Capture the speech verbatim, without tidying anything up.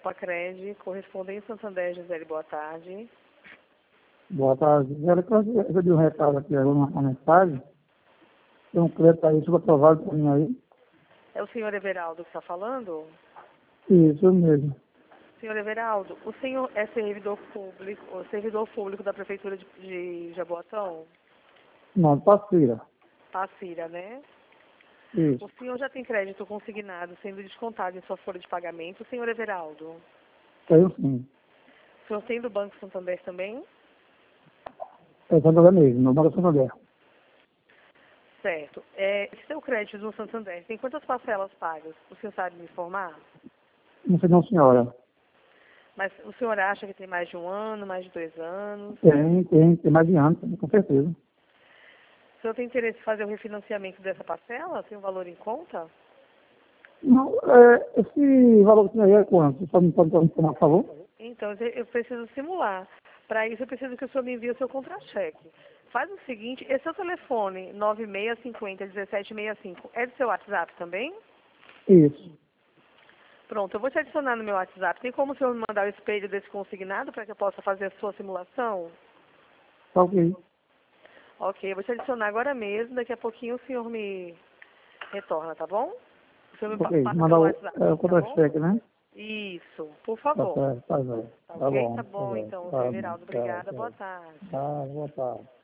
Alpacred, correspondente Santander, Gisele, boa tarde. Boa tarde. Gisele, quando eu recebi um recado aqui, uma, uma mensagem, tem um crédito aí, super aprovado para mim aí. É o senhor Everaldo que está falando? Isso mesmo. Senhor Everaldo, o senhor é servidor público, o servidor público da Prefeitura de, de Jaboatão? Não, Passira. Passira, né? Isso. O senhor já tem crédito consignado sendo descontado em sua folha de pagamento, senhor Everaldo? Tenho sim. O senhor tem do Banco Santander também? É Santander mesmo, no Banco Santander. Certo. É, seu crédito no Santander tem quantas parcelas pagas? O senhor sabe me informar? Não sei não, senhora. Mas o senhor acha que tem mais de um ano, mais de dois anos? Tem, tem, tem mais de anos, com certeza. O senhor tem interesse em fazer o refinanciamento dessa parcela? Tem um valor em conta? Não, é, esse valor que tem aí é quanto? Você só me pode informar, por favor? Então, eu preciso simular. Para isso, eu preciso que o senhor me envie o seu contra-cheque. Faz o seguinte, esse é o telefone nove seis cinco zero, um sete seis cinco. É do seu WhatsApp também? Isso. Pronto, eu vou te adicionar no meu WhatsApp. Tem como o senhor me mandar o espelho desse consignado para que eu possa fazer a sua simulação? Tá ok. Ok, eu vou te adicionar agora mesmo. Daqui a pouquinho o senhor me retorna, tá bom? O senhor me pa- Ok, passa manda pelo o, WhatsApp, é, o tá bom? contra-cheque, né? Isso, por Tá favor. certo, tá bem. Tá Tá ok? bom, Tá tá bom, bem. então, senhor Tá bom, Everaldo. tá, Obrigada. tá. Boa tarde. Tá, boa tarde.